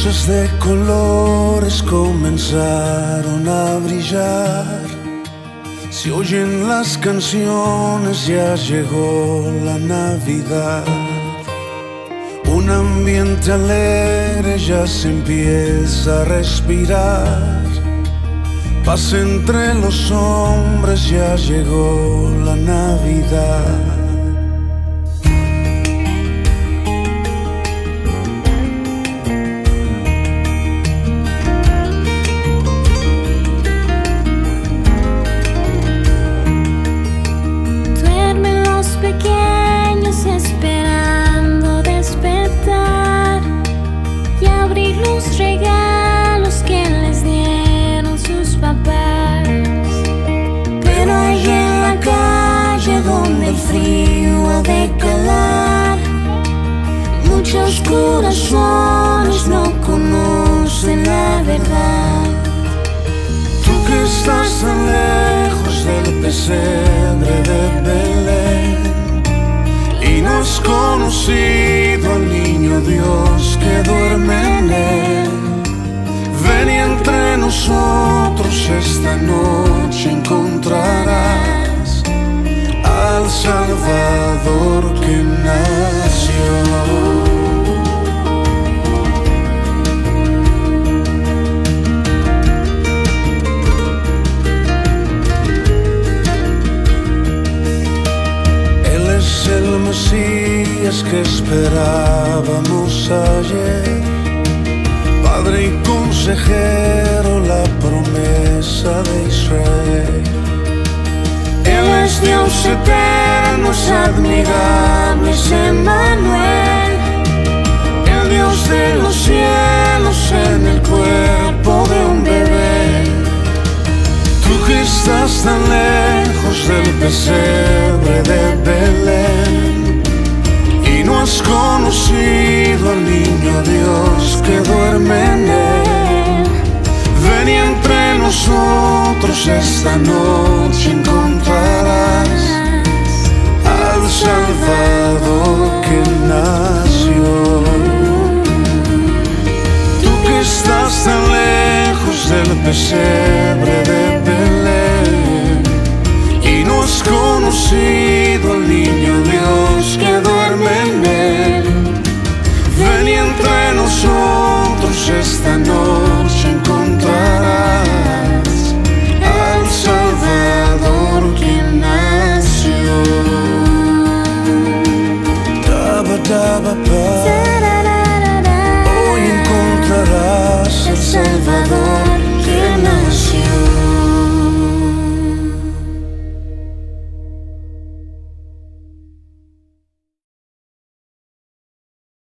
Luces de colores comenzaron a brillar. Se oyen las canciones, ya llegó la Navidad. Un ambiente alegre ya se empieza a respirar. Paz entre los hombres, ya llegó la Navidad. De calar, muchos corazones no conocen la verdad. Tú que estás tan lejos del pesebre de Belén y no has conocido al niño Dios que duerme en él, ven y entre nosotros esta noche encontrarás al Salvador que nació. Él es el Mesías que esperábamos ayer, Padre y consejero, la promesa de Israel. Él es Dios eterno, es admirable, es Emmanuel, el Dios de los cielos en el cuerpo de un bebé. Tú que estás tan lejos del pesebre de Belén y no has conocido al niño Dios que duerme en él, ven y entre nosotros esta noche encontrarás al Salvador que nació. Tú que estás tan lejos del pesebre de Belén y no has conocido al niño Dios que duerme en él, ven y entre nosotros esta noche